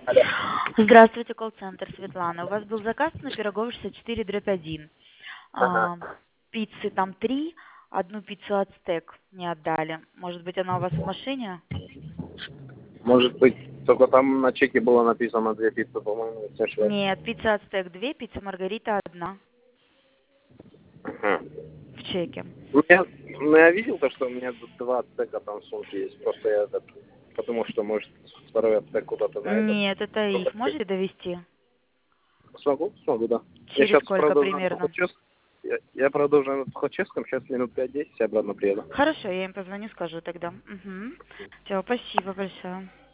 Алло. Здравствуйте, колл-центр Светлана. У вас был заказ на Пирогова 64/1. Ага. Пиццы там 3, одну пиццу ацтек не отдали. Может быть, она у вас в машине? Может быть, только там на чеке было написано 2 пиццы, по-моему, если не ошибаюсь. Нет, пицца ацтек 2, пицца маргарита 1 Ага. в чеке. Я видел то, что у меня 2 ацтека там в сумке есть. Просто я подумал, что может второй ацтек куда-то на этот. Нет, это их. Можете довести? Смогу, да. Я Через сейчас, сколько правда, уже на примерно? Тухачевском. Я, правда, уже на Тухачевском. Сейчас минут 5-10 обратно приеду. Хорошо, я им позвоню, скажу тогда. Угу. Все, спасибо большое.